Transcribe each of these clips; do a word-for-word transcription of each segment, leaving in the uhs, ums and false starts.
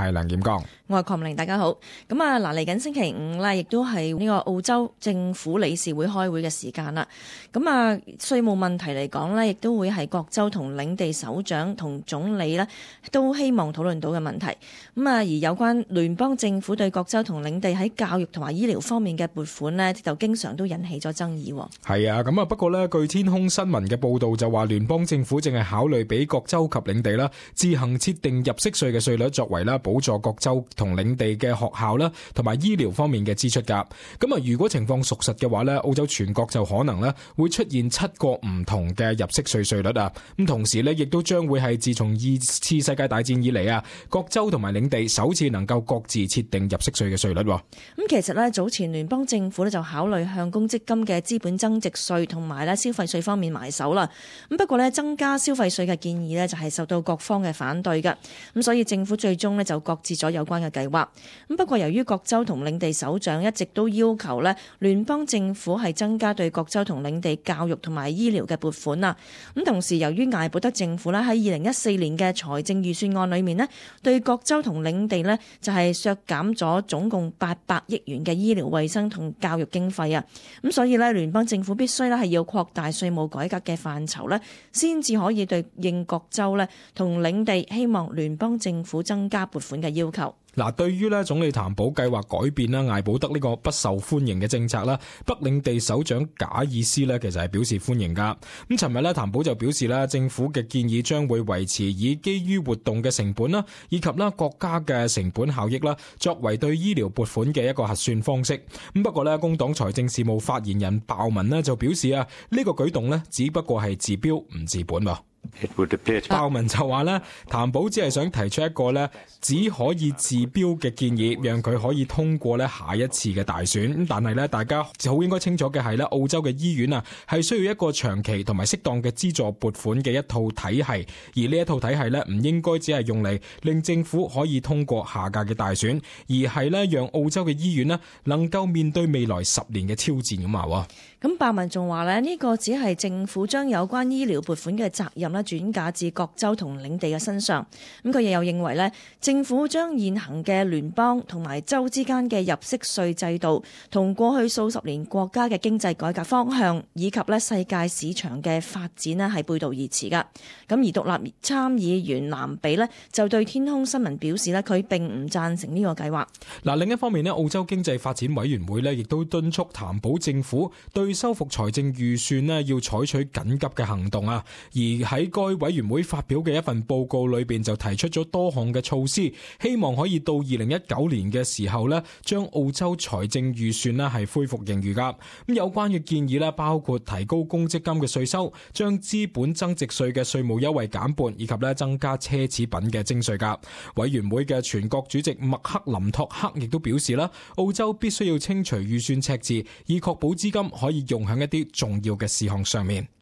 係梁劍剛， 我係鄺明，大家好。咁啊，嗱，嚟緊星期五咧，亦都係呢個澳洲政府理事會開會嘅時間啦。咁啊，稅務問題嚟講咧，亦都會係各州同領地首長同總理咧都希望討論到嘅問題。咁啊，而有關聯邦政府對各州同領地喺教育同埋醫療方面嘅撥款咧，就經常都引起咗爭議。 係啊，咁啊，不過咧，據天空新聞嘅報道就話，聯邦政府正係考慮俾各州及領地啦自行設定入息稅嘅稅率，作為啦補助各州同領地嘅學校啦同埋醫療方面嘅支出噶。咁啊，如果情況屬實嘅話咧，澳洲全國就可能咧會出現七個唔同嘅入息稅稅率啊。咁同時咧，亦都將會係自從二次世界大戰以嚟啊，各州同埋領地首次能夠各自設定入息稅嘅稅率。咁其實咧，早前聯邦政府咧就考慮向公積金嘅資本增值稅同埋咧消費稅方面埋手啦。咁不過咧，增加消費稅嘅建議咧就係受到各方嘅反對嘅。咁所以政府最終咧就擱置咗有關嘅計劃。咁不過由於各州同領地首長一直都要求咧聯邦政府係增加對各州同領地教育同埋醫療嘅撥款啊。咁同時由於艾保德政府咧喺二零一四年嘅財政預算案裏面咧對各州同領地咧就係削減咗總共八百億元嘅醫療衛生同教育經費啊。咁所以咧聯邦政府必須咧係要擴大稅務改革嘅範疇咧，先至可以對應各州咧同領地希望聯邦政府增加撥款嘅要求。 嗱，對於咧總理譚寶計劃改變啦艾保德呢個不受歡迎嘅政策啦，北領地首長賈爾斯咧其實係表示歡迎噶。咁尋日咧譚寶就表示啦，政府嘅建議將會維持以基於活動嘅成本啦，以及啦國家嘅成本效益啦，作為對醫療撥款嘅一個核算方式。咁不過咧，工黨財政事務發言人鮑文呢就表示啊，呢個舉動呢只不過係治標唔治本喎。鮑文就話咧，譚寶只係想提出一個咧只可以治標嘅建議，讓佢可以通過咧下一次嘅大選。咁但係咧，大家好應該清楚嘅係咧，澳洲嘅醫院啊係需要一個長期同埋適當嘅資助撥款嘅一套體系，而呢一套體系咧唔應該只係用嚟令政府可以通過下屆嘅大選，而係咧讓澳洲嘅醫院咧能夠面對未來十年嘅挑戰咁話。 咁鮑文仲話咧，呢個只係政府將有關醫療撥款嘅責任咧轉嫁至各州同領地嘅身上。咁佢亦又認為咧，政府將現行嘅聯邦同埋州之間嘅入息稅制度，同過去數十年國家嘅經濟改革方向以及咧世界市場嘅發展咧係背道而馳噶。咁而獨立參議員藍比咧就對天空新聞表示咧，佢並唔贊成呢個計劃。 嗱，另一方面咧，澳洲經濟發展委員會咧亦都敦促譚寶政府對修復財政預算咧要採取緊急嘅行動啊。而喺該委員會發表嘅一份報告裏邊就提出咗多項嘅措施，希望可以到二零一九年嘅時候咧，將澳洲財政預算咧係恢復盈餘噶。咁有關嘅建議咧，包括提高公積金嘅稅收，將資本增值稅嘅稅務優惠減半，以及咧增加奢侈品嘅徵稅噶。委員會嘅全國主席麥克林托克亦都表示啦，澳洲必須要清除預算赤字，以確保資金可以用喺一啲重要嘅事項上面。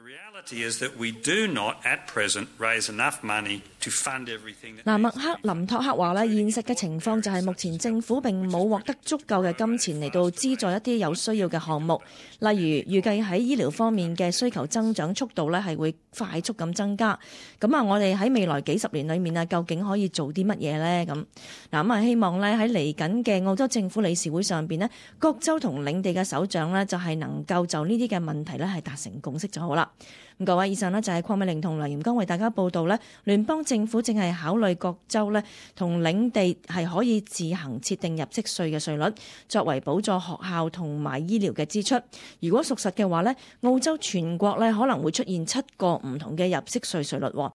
嗱，麥克林托克話咧，現實嘅情況就係目前政府並冇獲得足夠嘅金錢嚟到資助一啲有需要嘅項目，例如預計喺醫療方面嘅需求增長速度咧係會快速咁增加。咁啊，我哋喺未來幾十年裏面啊，究竟可以做啲乜嘢呢？咁嗱，咁啊，希望咧喺嚟緊嘅澳洲政府理事會上邊呢，各州同領地嘅首長呢，就係能夠就呢啲嘅問題咧係達成共識就好啦。咁各位，以上呢就係鄺美玲同梁炎剛為大家報道咧，聯邦政府正係考慮各州咧同領地係可以自行設定入息稅嘅稅率，作為補助學校同埋醫療嘅支出。如果屬實嘅話咧，澳洲全國咧可能會出現七個唔同嘅入息稅稅率。